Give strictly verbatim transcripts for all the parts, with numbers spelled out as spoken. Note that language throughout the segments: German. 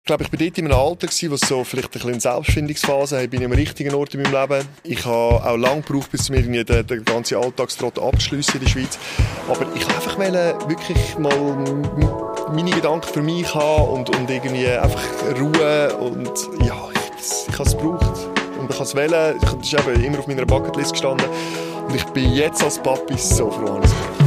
glaube, ich bin dort in einem Alter gewesen, wo es so vielleicht ein bisschen Selbstfindungsphase habe. Ich bin am richtigen Ort in meinem Leben. Ich habe auch lange gebraucht, bis mir den, den ganzen Alltagstrott abzuschliessen in der Schweiz. Aber ich wollte einfach wirklich mal meine Gedanken für mich haben und, und irgendwie einfach Ruhe. Und ja, ich, ich habe es gebraucht. Und ich habe es wählen. Das ist eben immer auf meiner Bucketlist gestanden. Und ich bin jetzt als Papi so froh, dass ich es mache.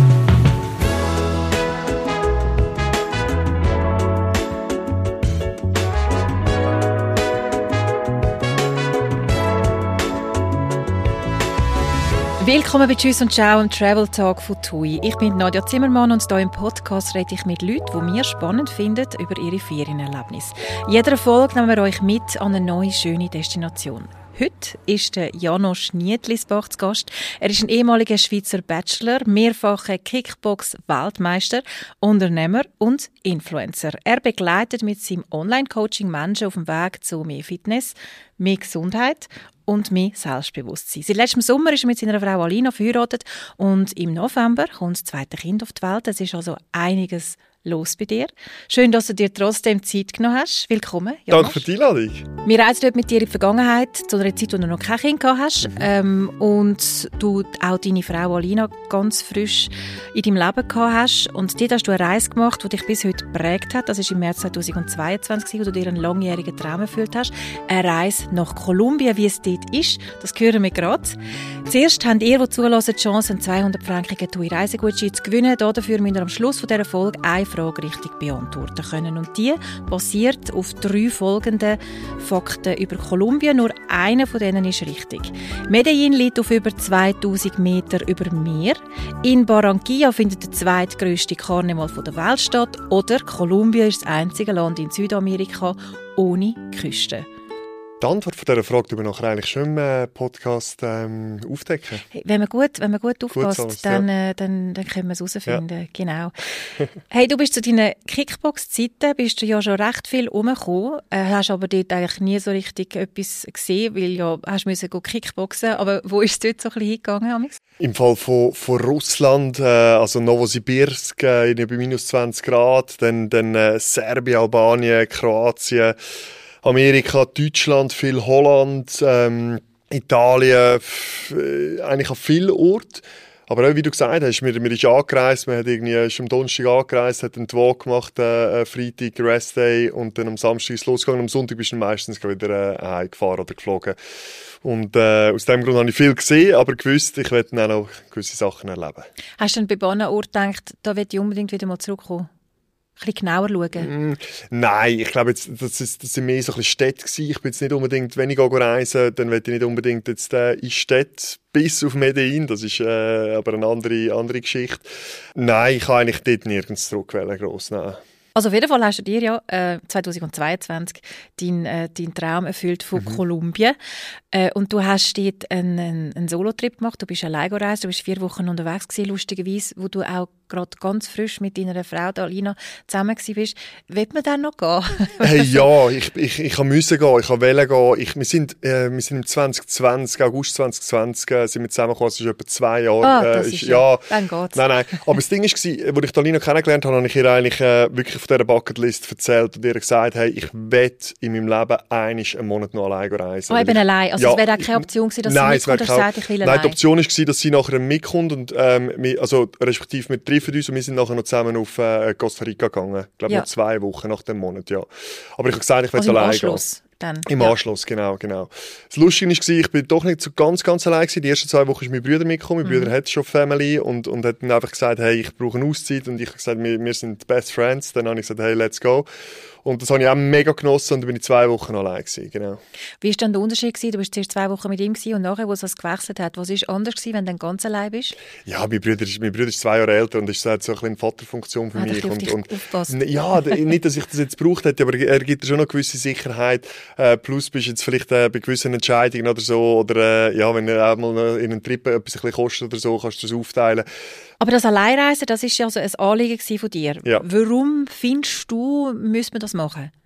Willkommen bei Tschüss und Ciao im Travel Talk von T U I. Ich bin Nadja Zimmermann und hier im Podcast rede ich mit Leuten, die wir spannend finden, über ihre Ferienerlebnisse. In jeder Folge nehmen wir euch mit an eine neue, schöne Destination. Heute ist der Janosch Nietlisbach zu Gast. Er ist ein ehemaliger Schweizer Bachelor, mehrfacher Kickbox-Weltmeister, Unternehmer und Influencer. Er begleitet mit seinem Online-Coaching Menschen auf dem Weg zu mehr Fitness, mehr Gesundheit und mehr Selbstbewusstsein. Seit letztem Sommer ist er mit seiner Frau Alina verheiratet und im November kommt das zweite Kind auf die Welt. Es ist also einiges los bei dir. Schön, dass du dir trotzdem Zeit genommen hast. Willkommen, Janosch. Danke für die Einladung. Wir reisen dort mit dir in die Vergangenheit, zu einer Zeit, wo du noch kein Kind gehabt hast. Mhm. Ähm, und du auch deine Frau Alina ganz frisch in deinem Leben gehabt hast. Und dort hast du eine Reise gemacht, die dich bis heute geprägt hat. Das war im März zweitausendzweiundzwanzig, wo du dir einen langjährigen Traum erfüllt hast. Eine Reise nach Kolumbien, wie es dort ist. Das hören wir gerade. Zuerst habt ihr, die zuhören, die Chance, einen zweihundert-frankigen T U I-Reisegutschein zu gewinnen. Dafür müsst ihr am Schluss dieser Folge eine Frage richtig beantworten können. Und die basiert auf drei folgenden Fakten über Kolumbien. Nur einer von denen ist richtig. Medellin liegt auf über zweitausend Meter über Meer. In Barranquilla findet der zweitgrösste Karneval der Welt statt. Oder Kolumbien ist das einzige Land in Südamerika ohne Küste. Die Antwort von dieser Frage können wir nachher eigentlich schon im äh, Podcast ähm, aufdecken. Hey, wenn man gut, wenn man gut aufpasst, alles, dann, ja. äh, dann, dann können wir es herausfinden. Ja. Genau. Hey, du bist zu deinen Kickbox-Zeiten bist du ja schon recht viel rumgekommen, äh, hast aber dort eigentlich nie so richtig etwas gesehen, weil ja, hast müssen go Kickboxen. Aber wo ist es dort so ein bisschen hingegangen, Amix? Im Fall von, von Russland, äh, also Novosibirsk, äh, bei minus zwanzig Grad, dann, dann äh, Serbien, Albanien, Kroatien, Amerika, Deutschland, viel Holland, ähm, Italien, f- äh, eigentlich an vielen Orten. Aber auch, wie du gesagt hast, man, man ist angereist, man hat irgendwie, ist am Donnerstag angereist, hat einen Walk gemacht, äh, Freitag, Rest Day, und dann am Samstag ist es losgegangen. Am Sonntag bist du meistens wieder äh, heimgefahren oder geflogen. Und äh, aus dem Grund habe ich viel gesehen, aber gewusst, ich werde dann auch noch gewisse Sachen erleben. Hast du dann bei einem Ort gedacht, da will ich unbedingt wieder mal zurückkommen? Ein bisschen genauer schauen? Mm, nein, ich glaube, jetzt, das, ist, das sind mehr so ein bisschen Städte gewesen. Ich bin jetzt nicht unbedingt, wenn ich reise, dann will ich nicht unbedingt jetzt äh, in Städte bis auf Medellin. Das ist äh, aber eine andere, andere Geschichte. Nein, ich kann eigentlich dort nirgends zurückwählen, gross, nein. Also auf jeden Fall hast du dir ja äh, zweitausendzweiundzwanzig deinen äh, dein Traum erfüllt von mhm. Kolumbien. Äh, und du hast dort einen, einen, einen Solo-Trip gemacht. Du bist allein gereist, du bist vier Wochen unterwegs gewesen, lustigerweise, wo du auch gerade ganz frisch mit deiner Frau Alina zusammen warst. Will man dann noch gehen? Hey, ja, ich, ich, ich musste gehen, ich wollte gehen. Ich, wir, sind, äh, wir sind im zwanzig zwanzig, August zwanzig zwanzig, äh, sind wir zusammengekommen, das ist etwa zwei Jahre. Ah, das äh, ist, ist ja, dann geht's. Nein, nein. Aber das Ding war, als ich Alina kennengelernt habe, habe ich ihr eigentlich äh, wirklich auf dieser Bucketlist erzählt und ihr gesagt, hey, ich will in meinem Leben einmal einen Monat noch allein reisen. Oh, eben ich, allein? Also ja, es wäre auch keine Option gewesen, dass nein, sie mitkommt, oder sagt, ich will nein, allein? die Option war, dass sie nachher mitkommt und ähm, wir, also respektive wir treffen uns und wir sind nachher noch zusammen auf äh, Costa Rica gegangen. Ich glaube, ja. noch zwei Wochen nach dem Monat, ja. Aber ich habe gesagt, ich will also allein Anschluss. gehen. Dann, Im ja. Anschluss, genau, genau. Das Lustige war, ich bin doch nicht so ganz, ganz allein gewesen. Die ersten zwei Wochen ist mein Bruder mitgekommen. Mein mhm. Bruder hat schon Family und, und hat dann einfach gesagt, hey, ich brauche eine Auszeit. Und ich habe gesagt, wir, wir sind Best Friends. Dann habe ich gesagt, hey, let's go. Und das habe ich auch mega genossen und dann bin ich zwei Wochen allein gewesen, genau. Wie war dann der Unterschied gewesen? Du warst zuerst zwei Wochen mit ihm gewesen und nachher, wo es das gewechselt hat, was war anders gewesen, wenn du dann ganz allein bist? Ja, mein Bruder ist, mein Bruder ist zwei Jahre älter und ist so ein bisschen eine Vaterfunktion für ah, mich. Und, und, aufpassen. ja, nicht, dass ich das jetzt gebraucht hätte, aber er gibt dir schon noch gewisse Sicherheit. Äh, plus bist du jetzt vielleicht äh, bei gewissen Entscheidungen oder so, oder äh, ja, wenn er auch mal in einem Trip etwas ein bisschen kostet oder so, kannst du das aufteilen. Aber das Alleinreisen, das ist ja so ein Anliegen von dir. Ja. Warum findest du, müsste man das machen?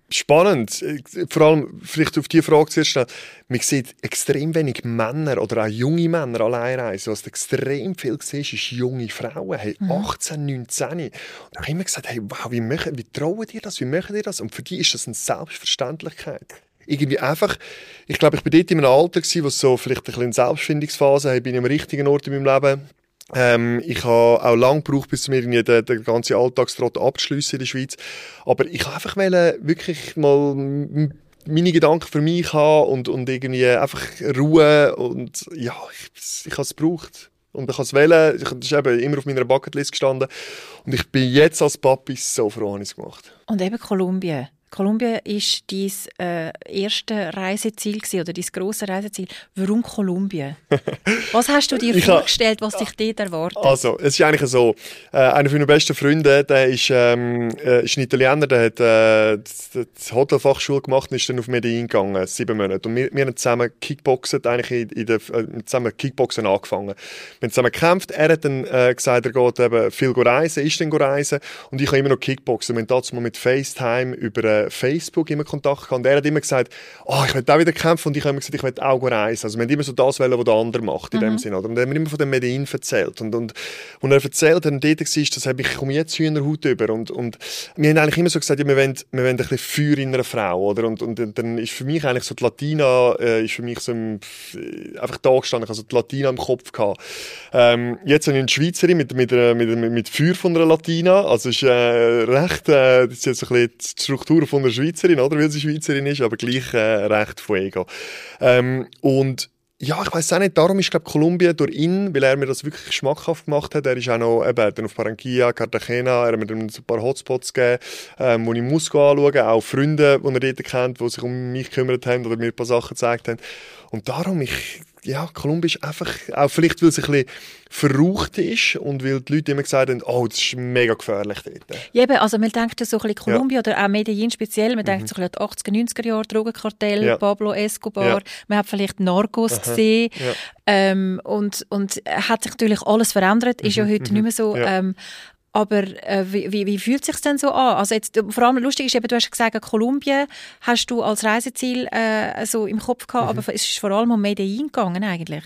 Spannend. Vor allem, vielleicht auf die Frage zuerst schnell. Man sieht extrem wenig Männer oder auch junge Männer allein reisen. Was du extrem viel siehst, ist junge Frauen. Hey, Mhm. achtzehn, neunzehn. Und ich habe immer gesagt, hey, wow, wie, machen, wie trauen die das? Wie machen die das? Und für die ist das eine Selbstverständlichkeit. Irgendwie einfach, ich glaube, ich war dort in einem Alter, wo es so vielleicht ein bisschen eine Selbstfindungsphase, hey, bin ich am richtigen Ort in meinem Leben. Ähm, ich habe auch lange gebraucht, bis mir den, den ganzen Alltagstrott abzuschliessen in der Schweiz. Aber ich wollte einfach wollen, wirklich mal m- meine Gedanken für mich haben und, und irgendwie einfach Ruhe. Und ja, ich, ich habe es gebraucht. Und ich habe es wollen. Ich, das ist eben immer auf meiner Bucketlist gestanden. Und ich bin jetzt als Papi so froh, dass ich es gemacht habe. Und eben Kolumbien. Kolumbien war dein äh, erste Reiseziel gewesen, oder dein grosses Reiseziel. Warum Kolumbien? Was hast du dir Ich vorgestellt, was dich dort erwartet? Also, es ist eigentlich so, äh, einer meiner besten Freunde, der ist, ähm, äh, ist ein Italiener, der hat äh, die, die Hotelfachschule gemacht und ist dann auf Medellin gegangen, sieben Monate. Und wir, wir haben zusammen Kickboxen, eigentlich in, in der, äh, zusammen Kickboxen angefangen. Wir haben zusammen gekämpft. Er hat dann äh, gesagt, er geht eben viel reisen, ist dann reisen. Und ich habe immer noch Kickboxen. Wir haben dazu mal mit FaceTime über äh, Facebook immer Kontakt gehabt. Und er hat immer gesagt, oh, ich will auch wieder kämpfen. Und ich habe immer gesagt, ich will auch reisen. Also wir haben immer so das wollen, was der andere macht, in Mhm. dem Sinne. Oder? Und er hat mir immer von dem Medellin erzählt. Und, und, und er erzählt, er dort war, das habe ich, ich komme jetzt Hühnerhaut über. Und, und wir haben eigentlich immer so gesagt, ja, wir wollen, wir wollen ein bisschen Feuer in einer Frau. Oder? Und, und dann ist für mich eigentlich so die Latina, äh, ist für mich so im, einfach da gestanden. Ich hatte so die Latina im Kopf gehabt. Ähm, jetzt habe ich eine Schweizerin mit, mit, mit, mit, mit Feuer von einer Latina. Also ist äh, recht, äh, das ist jetzt so ein bisschen die Struktur von einer Schweizerin, oder? Weil sie Schweizerin ist, aber gleich äh, recht fuego. Ähm, und ja, ich weiss auch nicht, darum ist, glaube ich, Kolumbien durch ihn, weil er mir das wirklich schmackhaft gemacht hat. Er ist auch noch eben, dann auf Barranquilla, Cartagena, er hat mir dann so ein paar Hotspots gegeben, ähm, wo ich muss anschauen, auch Freunde, die er dort kennt, die sich um mich gekümmert haben oder mir ein paar Sachen gezeigt haben. Und darum, ich, ja, Kolumbien ist einfach, auch vielleicht, weil es ein bisschen verraucht ist und weil die Leute immer gesagt haben, oh, das ist mega gefährlich dort. Ja, eben, also man denkt ja so ein bisschen Kolumbien oder auch Medellin speziell, man denkt Mhm. so ein bisschen an die achtziger, neunziger Jahre, Drogenkartell, Ja. Pablo Escobar, Ja. man hat vielleicht Narcos Aha. gesehen Ja. ähm, und, und hat sich natürlich alles verändert, ist ja Mhm, heute mhm. nicht mehr so. Ja. Ähm, aber äh, wie, wie, wie fühlt es sich denn so an? Also jetzt, vor allem lustig ist eben, du hast gesagt, Kolumbien hast du als Reiseziel äh, so im Kopf gehabt, Mhm. aber es ist vor allem um Medellin gegangen eigentlich.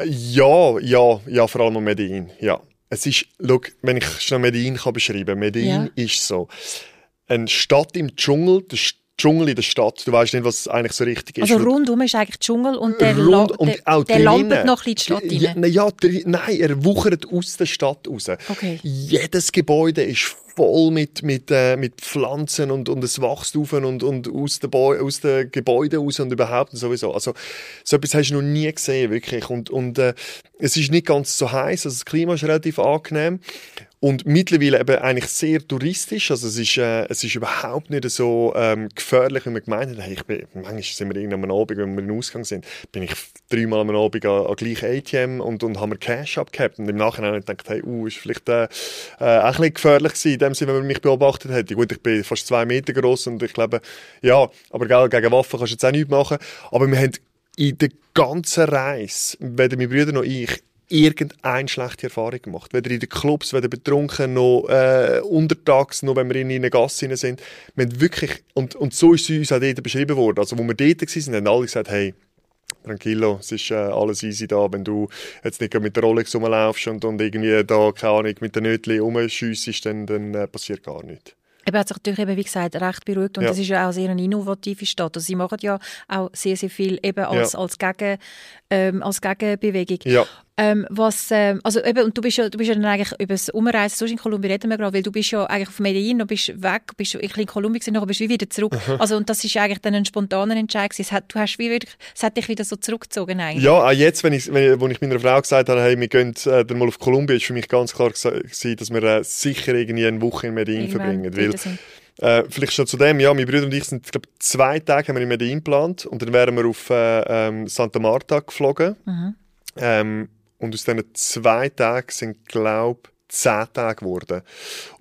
Ja, ja, ja, vor allem um Medellin, ja. Es ist, schau, wenn ich schnell Medellin kann beschreiben, Medellin Ja. ist so eine Stadt im Dschungel, der Dschungel in der Stadt. Du weißt nicht, was eigentlich so richtig ist. Also rundum ist eigentlich Dschungel und der, Rund- La und der, auch der drinnen. lampert noch ein bisschen in die Stadt Ja, rein. na ja, dri- nein, er wuchert aus der Stadt raus. Okay. Jedes Gebäude ist voll mit, mit, äh, mit Pflanzen und, und es wächst auf und, und aus den Bäu- aus den Gebäuden raus und überhaupt und sowieso. Also, so etwas hast du noch nie gesehen, wirklich. Und, und äh, es ist nicht ganz so heiß, also das Klima ist relativ angenehm. Und mittlerweile eben eigentlich sehr touristisch. Also es ist, äh, es ist überhaupt nicht so ähm, gefährlich, wie man gemeint hat. Hey, ich bin, manchmal sind wir irgendwann am Abend, wenn wir in den Ausgang sind, bin ich dreimal am Abend an, an gleich A T M und, und haben wir Cash abgehabt. Und im Nachhinein habe ich gedacht, hey, uh, ist vielleicht äh, äh, auch ein bisschen gefährlich gewesen, in dem Sinne, wenn man mich beobachtet hätte. Gut, ich bin fast zwei Meter groß und ich glaube, ja, aber gell, gegen Waffen kannst du jetzt auch nichts machen. Aber wir haben in der ganzen Reise, weder meine Brüder noch ich, irgendeine schlechte Erfahrung gemacht. Weder in den Clubs, weder betrunken, noch äh, untertags, noch wenn wir in eine Gasse rein sind. Wir haben wirklich, und, und so ist es uns auch dort beschrieben worden. Also, wo wir dort waren, haben alle gesagt, hey, tranquillo, es ist äh, alles easy da, wenn du jetzt nicht mit der Rolex rumlaufst und, und irgendwie da, keine Ahnung, mit den Nötchen rumschiessest, dann, dann äh, passiert gar nichts. Eben hat sich natürlich eben, wie gesagt, recht beruhigt und Ja. das ist ja auch sehr eine innovative Stadt. Also sie machen ja auch sehr, sehr viel eben als, Ja. als, Gegen, ähm, als Gegenbewegung. Ja. Ähm, was, ähm, also eben, und du bist ja, du bist ja dann eigentlich über das Umreisen, sonst in Kolumbien reden wir gerade, weil du bist ja eigentlich auf Medellin, du bist weg, bist ein bisschen in Kolumbien gewesen, nachher bist du wieder zurück. Also und das ist eigentlich dann ein spontaner Entscheid gewesen. Es hat, du hast wie wirklich, es hat dich wieder so zurückgezogen eigentlich. Ja, auch jetzt, wenn ich, wenn ich, wo ich meiner Frau gesagt habe, hey, wir gehen äh, dann mal auf Kolumbien, ist für mich ganz klar gewesen, dass wir äh, sicher irgendwie eine Woche in Medellin Irgendwann verbringen. Weil, wieder sind. Äh, vielleicht schon zu dem, ja, meine Brüder und ich sind, glaube zwei Tage haben wir in Medellin geplant und dann wären wir auf äh, ähm, Santa Marta geflogen. Mhm. Ähm, und aus diesen zwei Tagen sind, glaube ich, zehn Tage geworden. Und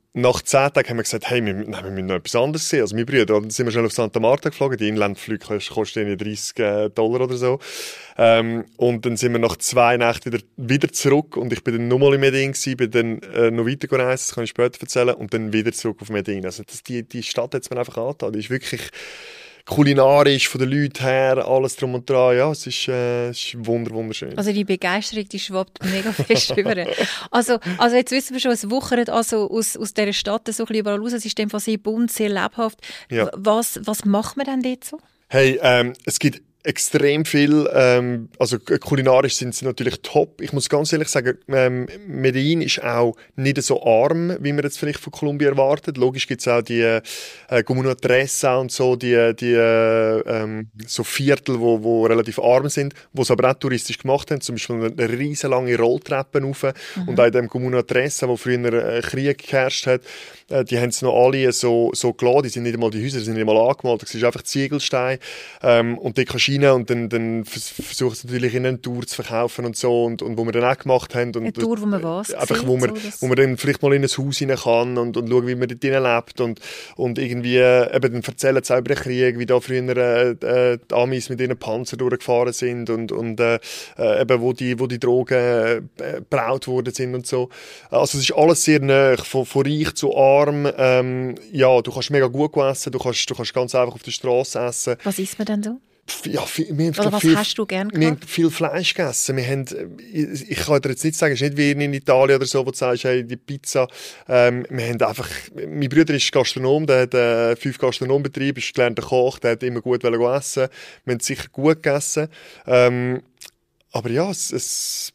nach zehn Tagen haben wir gesagt, hey, wir, nein, wir müssen noch etwas anderes sehen. Also, meine Brüder, dann sind wir schnell auf Santa Marta geflogen. Die Inlandflüge kosten dreißig Dollar oder so. Ähm, und dann sind wir nach zwei Nächten wieder, wieder zurück. Und ich bin dann nochmal in Medellin gewesen, bin dann äh, noch weiter gereist, das kann ich später erzählen. Und dann wieder zurück auf Medellin. Also, das, die, die Stadt hat es mir einfach angetan. Die ist wirklich kulinarisch, von den Leuten her, alles drum und dran. Ja, es ist, äh, es ist wunder, wunderschön. Also die Begeisterung, die schwappt mega fest rüber. Also, also jetzt wissen wir schon, es wuchert also aus, aus dieser Stadt so ein bisschen überall raus. Es ist in dem Fall sehr bunt, sehr lebhaft. Ja. Was, was macht man denn dort so? Hey, ähm, es gibt extrem viel, ähm, also kulinarisch sind sie natürlich top. Ich muss ganz ehrlich sagen, ähm, Medellin ist auch nicht so arm, wie man jetzt vielleicht von Kolumbien erwartet. Logisch gibt es auch die äh, Comuna Tresa und so, die, die äh, ähm, so Viertel, wo, wo relativ arm sind, wo es aber auch touristisch gemacht haben, zum Beispiel eine riesen lange Rolltreppe rauf. Mhm. Und auch in dem Comuna Tresa, wo früher äh, Krieg geherrscht hat, äh, die haben es noch alle so, so gelassen. Die sind nicht einmal, die Häuser sind nicht einmal angemalt, das ist einfach Ziegelstein. Ähm, und dort kannst du rein und dann, dann versuchen sie natürlich in eine Tour zu verkaufen und so, und, und wo wir dann auch gemacht haben. Und, eine Tour, wo man was einfach, sieht, wo man, so, wo man dann vielleicht mal in ein Haus rein kann und, und schauen, wie man dort drinnen lebt und, und irgendwie, äh, eben dann erzählen sie auch über den Krieg, wie da früher äh, äh, die Amis mit ihren Panzern durchgefahren sind und, und äh, äh, eben wo die, wo die Drogen äh, gebraut worden sind und so. Also es ist alles sehr nah, von, von reich zu arm. Ähm, ja, du kannst mega gut essen, du kannst, du kannst ganz einfach auf der Straße essen. Was isst man denn so? Ja, viel, wir haben Oder was viel, hast du gern wir haben viel Fleisch gegessen. Wir haben, ich, ich kann dir jetzt nicht sagen, es ist nicht wie in Italien oder so, wo du sagst, hey, die Pizza. Ähm, wir haben einfach, mein Bruder ist Gastronom, der hat äh, fünf Gastronombetriebe, ist gelernter Koch, der hat immer gut essen. Wir haben sicher gut gegessen. Ähm, aber ja, es, es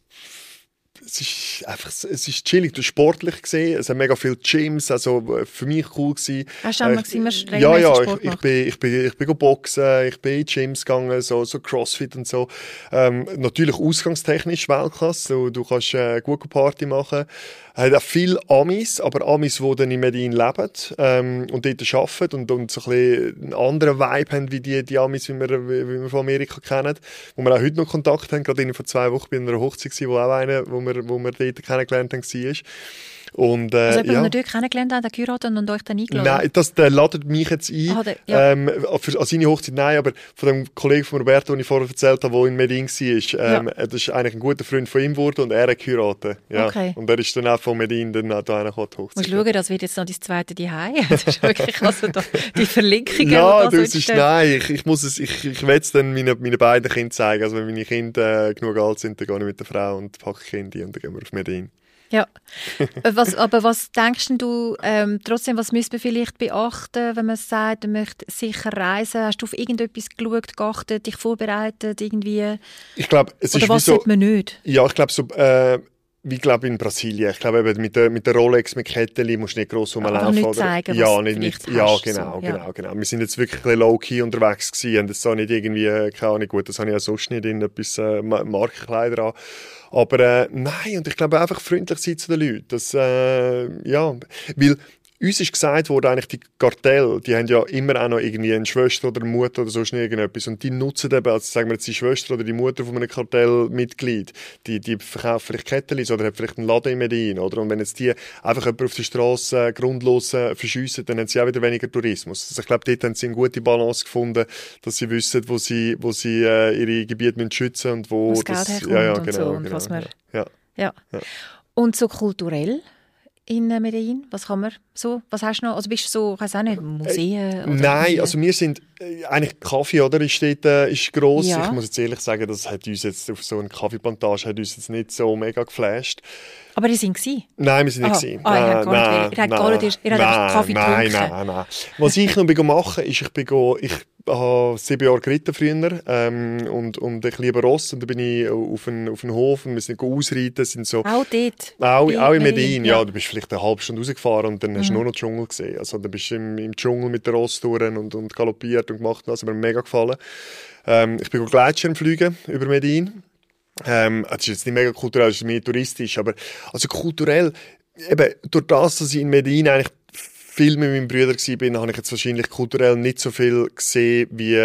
Es ist einfach, es ist chillig, du hast sportlich gesehen, es hat mega viele Gyms, also für mich cool gewesen. Hast du auch mal gesehen, äh, ja, ja, ich, ich bin, ich bin, ich bin boxen, ich bin in Gyms gegangen, so, so Crossfit und so. Ähm, natürlich ausgangstechnisch Weltklasse, du, du kannst äh, gut Party machen. Er hat auch viele Amis, aber Amis, die dann in Medellin leben ähm, und dort arbeiten und, und so ein bisschen einen anderen Vibe haben, wie die, die Amis, wie wir, wie, wie wir von Amerika kennen, wo wir auch heute noch Kontakt haben. Gerade vor zwei Wochen bei einer Hochzeit gewesen, wo auch einer, wo wir, wo wir dort kennengelernt haben, war. Und, äh, also jemand, ja. den ihr dort kennengelernt habt, geheiratet und euch dann eingeladen? Nein, das, der ladet mich jetzt ein. Ah, der, ja. ähm, für, an seine Hochzeit nein, aber von dem Kollegen von Roberto, den ich vorher erzählt habe, der in Medellin war, ähm, ja. das ist eigentlich ein guter Freund von ihm geworden und er hat geheiratet. Ja. Okay. Und er ist dann auch von Medellin dann auch da die Hochzeit. Musst schauen, das wird jetzt noch dein zweite Zuhause. Das ist wirklich also da, die Verlinkungen, ja, die das ist, nein, ich, ich muss es, ich, ich will es dann meinen meine beiden Kindern zeigen. Also wenn meine Kinder äh, genug alt sind, dann gehe ich mit der Frau und packe Kinder und dann gehen wir auf Medellin. Ja, was, aber was denkst du, ähm, trotzdem, was müsste man vielleicht beachten, wenn man sagt, man möchte sicher reisen? Hast du auf irgendetwas geschaut, geachtet, dich vorbereitet, irgendwie? Ich glaube, es Oder ist was wie so, sollte man nicht? Ja, ich glaube so, äh, wie glaube in Brasilien. Ich glaube eben mit der, mit der Rolex, mit Kettchen musst du nicht gross rumlaufen. Aber nicht oder? zeigen, ja, was nicht, du nicht, hast, ja, genau, so, genau, ja. genau. Wir sind jetzt wirklich ein bisschen low-key unterwegs gewesen und das ist auch nicht irgendwie, keine Ahnung, gut, das habe ich ja sonst nicht in etwas äh, Markenkleider an. Aber äh, nein, und ich glaube einfach freundlich sein zu den Leuten. Das, äh, ja, weil uns ist gesagt worden, eigentlich die Kartelle, die haben ja immer auch noch irgendwie eine Schwester oder eine Mutter oder sonst irgendetwas. Und die nutzen eben, also sagen wir jetzt die Schwester oder die Mutter von einem Kartellmitglied, die, die verkauft vielleicht Kettchen oder hat vielleicht einen Laden in Medellin, oder? Und wenn jetzt die einfach jemanden auf der Straße äh, grundlos äh, verschiessen, dann haben sie auch wieder weniger Tourismus. Also ich glaube, dort haben sie eine gute Balance gefunden, dass sie wissen, wo sie, wo sie äh, ihre Gebiete müssen schützen und wo das das, Geld herkommt ja, ja, und genau, so. Und genau, was man, ja. Ja. Ja. Und so kulturell? In Medellin? Was kann man so? Was hast du noch? Also bist du so, ich weiß auch nicht, Museen? Äh, oder nein, irgendwie? also wir sind äh, eigentlich Kaffee, oder? Ist dort, äh, ist gross. Ja. Ich muss jetzt ehrlich sagen, das hat uns jetzt auf so eine Kaffeeplantage hat uns jetzt nicht so mega geflasht. Aber die sind sie? Nein, wir sind nicht Aha. gewesen. Ah, ihr Nein, habt gar nein, nicht, ihr habt nein, gar nicht, ihr habt einfach Kaffee nein, getrunken. nein, nein, nein. Was ich noch bin machen, ist, ich bin go, ich habe sieben Jahre geritten früher ähm, und, und ich liebe Ross und dann bin ich auf einen, auf einen Hof und wir sind ausreiten, sind so... Auch dort? Auch, Bei auch in Medellin, Medellin, ja. ja. Du bist vielleicht eine halbe Stunde rausgefahren und dann hast du Mhm. nur noch Dschungel gesehen. Also dann bist du im, im Dschungel mit der Ross durch und, und galoppiert und gemacht. Das hat mir mega gefallen. Ähm, ich bin Gleitschirm fliegen über Medellin. Ähm, das ist jetzt nicht mega kulturell, das ist mehr touristisch, aber also kulturell, eben durch das, dass ich in Medellin eigentlich viel mit meinen Brüdern war, habe ich jetzt wahrscheinlich kulturell nicht so viel gesehen wie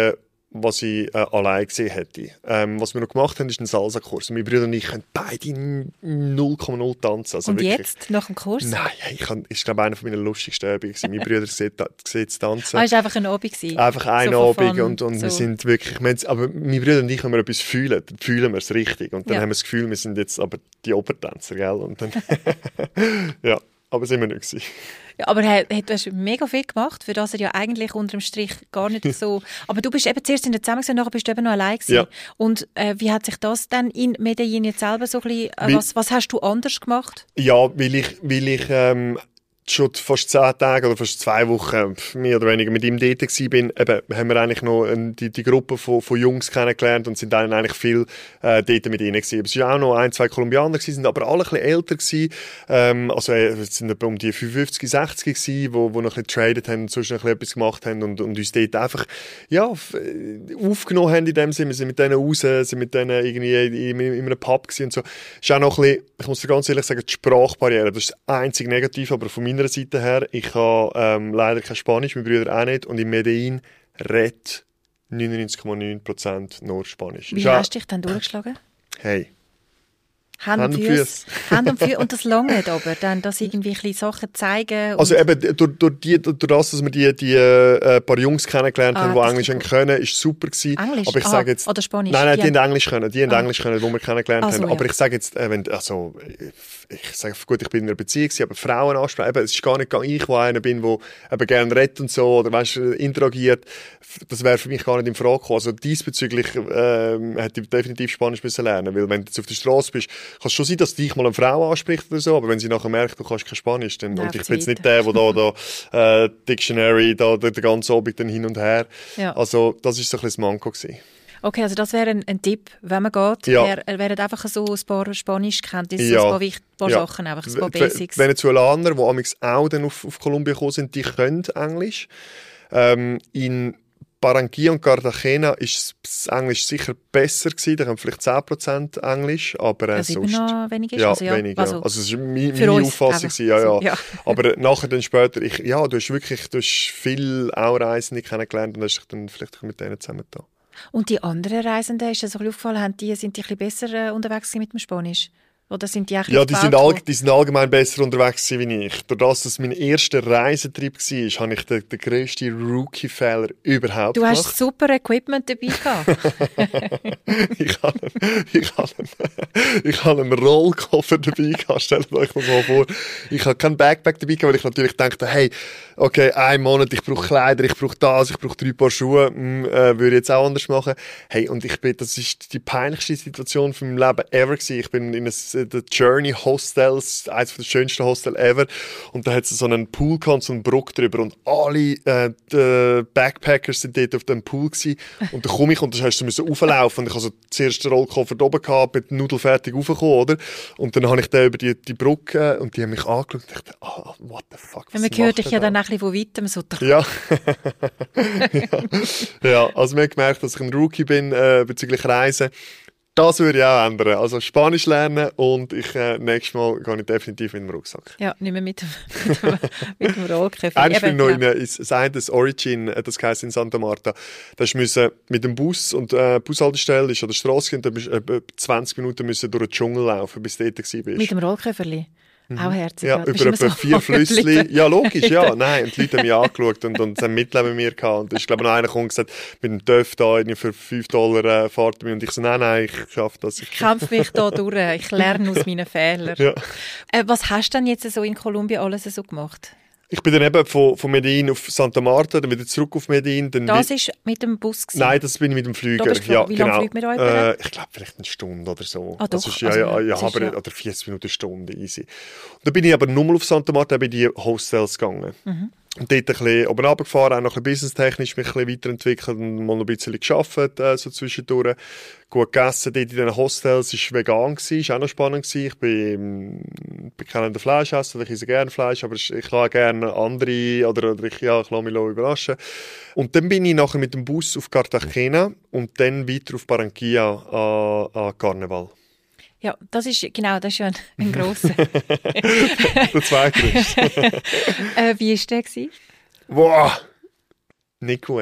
was ich äh, allein gesehen hätte. Ähm, was wir noch gemacht haben, ist ein Salsa-Kurs. Meine Brüder und ich können beide null Komma null tanzen. Also und wirklich, jetzt, nach dem Kurs? Nein, hey, ich kann, ist glaube ich einer meiner lustigsten Übungen. Meine Brüder sehen es tanzen. Ah, es war einfach ein Abend gewesen. Einfach ein so Abend und, und so. wir sind wirklich, wir aber meine Brüder und ich, wenn wir etwas fühlen, dann fühlen wir es richtig. Und dann ja. haben wir das Gefühl, wir sind jetzt aber die Obertänzer, gell? Und dann ja, aber sind wir nicht gewesen. Ja, aber hey, hey, du hast mega viel gemacht, für das er ja eigentlich unter dem Strich gar nicht so... Aber du bist eben zuerst in der Zusammenarbeit, nachher bist du eben noch allein gewesen. Ja. Und äh, wie hat sich das dann in Medellin jetzt selber so ein bisschen... Äh, was, was hast du anders gemacht? Ja, weil ich, weil ich ähm, schon fast zehn Tage oder fast zwei Wochen mehr oder weniger mit ihm dort war, bin, eben, haben wir eigentlich noch ähm, die, die Gruppe von, von Jungs kennengelernt und sind dann eigentlich viel äh, dort mit ihnen gewesen. Es waren auch noch ein, zwei Kolumbianer gewesen, sind aber alle ein bisschen älter gewesen. Ähm, also äh, es sind etwa um die fünfundfünfzig, sechzig gewesen, wo, wo noch ein bisschen getradet haben, sonst noch ein bisschen etwas gemacht haben und, und uns dort einfach, ja, aufgenommen haben in dem Sinne. Wir sind mit denen raus, sind mit denen irgendwie in, in, in einem Pub gewesen und so. Ist auch noch ein bisschen, ich muss dir ganz ehrlich sagen, die Sprachbarriere, das ist das einzig Negative, aber von meiner Seite her, ich habe ähm, leider kein Spanisch, meine Brüder auch nicht, und in Medellin redet neunundneunzig Komma neun Prozent nur Spanisch. Wie hast du dich dann durchgeschlagen? Hey. Hand und Füße. Hand und Füße. Und das lange aber, dann, dass irgendwie ein Sachen zeigen. Also eben, durch, durch, die, durch das, dass wir die, die äh, paar Jungs kennengelernt ah, haben, die Englisch können, ist super gewesen. Englisch? Aber ich Aha, sage jetzt, oder Spanisch? Nein, nein, die, die haben Englisch können, die haben ah. Englisch können, die wir kennengelernt also, haben. Aber ja. ich sage jetzt, äh, wenn, also, ich, ich sage, gut, ich bin in einer Beziehung gewesen, aber Frauen ansprechen, eben, es ist gar nicht ich, der einer bin, der eben gerne redet und so, oder weißt, interagiert, das wäre für mich gar nicht in Frage gekommen. Also diesbezüglich äh, hätte ich definitiv Spanisch müssen lernen, weil wenn du jetzt auf der Straße bist, kann es schon sein, dass dich mal eine Frau anspricht oder so, aber wenn sie nachher merkt, du kannst kein Spanisch, dann, und ich bin jetzt nicht der, der da, da äh, Dictionary, da, den ganzen Abend dann hin und her. Ja. Also das ist so ein bisschen das Manko gewesen. Okay, also das wäre ein, ein Tipp, wenn man geht. Ja. Er, er wäre einfach so ein paar Spanischkenntnisse, ja. so ein paar, Wicht, paar ja. Sachen, einfach ein paar Basics. Venezuelaner, die amigs auch dann auf, auf Kolumbien gekommen sind, die können Englisch. Ähm, in Barranquilla und Cartagena ist das Englisch sicher besser gewesen. Da haben vielleicht zehn Prozent Englisch, aber äh, also sonst... noch weniger ist? Ja, also, ja, weniger. Also, also es war meine, meine Auffassung. Gewesen, ja, ja. ja. Aber nachher dann später, ich, ja, du hast wirklich du hast viele auch Reisende kennengelernt und hast dich dann vielleicht mit denen zusammengetan. Und die anderen Reisenden, ist das so ein bisschen aufgefallen, haben die, sind die ein bisschen besser äh, unterwegs mit dem Spanisch? Oder sind die eigentlich Ja, die sind, all, die sind allgemein besser unterwegs wie ich. Dadurch, dass es mein erster Reisetrip war, habe ich den, den grössten Rookie-Fehler überhaupt du gemacht. Du hast super Equipment dabei gehabt. ich habe einen, ich habe einen, ich habe einen Rollkoffer dabei gehabt. Stellt euch das mal vor. Ich habe keinen Backpack dabei gehabt, weil ich natürlich dachte, hey, okay, ein Monat, ich brauche Kleider, ich brauche das, ich brauche drei Paar Schuhe, mh, äh, würde ich jetzt auch anders machen. Hey, und ich bin, das ist die peinlichste Situation von meinem Leben ever gewesen. Ich bin in einem The Journey Hostels, eines der schönsten Hostels ever. Und da hat es so einen Pool gehabt, so einen Bruck drüber. Und alle äh, die Backpackers sind dort auf dem Pool gewesen. Und dann komme ich und dann hast du müssen rauflaufen. Und ich habe so zuerst den Rollkoffer da oben gehabt, bin nudelfertig raufgekommen, oder? Und dann habe ich den über die, die Brücke und die haben mich angeschaut und dachte, ah, oh, what the fuck, was man hört dich ja da? dann ein bisschen von weitem so. Ja. ja. Ja, also man hat gemerkt, dass ich ein Rookie bin äh, bezüglich Reisen. Das würde ich auch ändern. Also Spanisch lernen und ich, äh, nächstes Mal gehe ich definitiv mit dem Rucksack. Ja, nicht mehr mit dem, mit dem, mit dem Rollkoffer. Eines bin noch in das Origin, das heisst in Santa Marta. Da müssen mit dem Bus und äh, Bushaltestelle ist an der Straße und da bist äh, zwanzig Minuten müssen durch den Dschungel laufen, bis du dort bist. Mit dem Rollköfferli? Mhm. Auch herzig. Ja, über etwa so vier Flüssli. Ja, logisch, ja. Nein, und die Leute haben mich angeschaut und, und haben Mitleid mit mir gehabt. Und da ist, glaube ich, noch einer gekommen und gesagt, mit dem Töff da für fünf Dollar äh, fahrt mir. Und ich so, nein, nein, ich schaffe das. Ich kämpfe mich da durch. Ich lerne aus meinen Fehlern. Ja. Äh, was hast du denn jetzt so in Kolumbien alles so gemacht? Ich bin dann eben von, von Medellin auf Santa Marta, dann wieder zurück auf Medellin. Dann das war mit dem Bus gewesen? Nein, das bin ich mit dem Flüger. Ja, wie genau. lange fliegt man da äh, Ich glaube, vielleicht eine Stunde oder so. Ah, das doch. ist, ja, also, ja, ja, aber, ja. Oder vierzig Minuten, Stunde, easy. Und dann bin ich aber nur mal auf Santa Marta, bin in die Hostels gegangen. Mhm. Und dort ein bisschen oben runtergefahren, auch noch ein bisschen businesstechnisch mich ein bisschen weiterentwickelt und mal noch ein bisschen gearbeitet, äh, so zwischendurch. Gut gegessen, dort in den Hostels, es war vegan, es war auch noch spannend. Ich bin, bin kein Fleischesser, ich esse gerne Fleisch, aber ich lasse gerne andere, oder, oder ich, ja, ich lasse mich überraschen. Und dann bin ich nachher mit dem Bus auf Cartagena und dann weiter auf Barranquilla an, an Karneval. Ja, das ist, genau, das ist ja ein, ein grosser. Der zweitgrößte. äh, wie war der? Boah, nicht gut.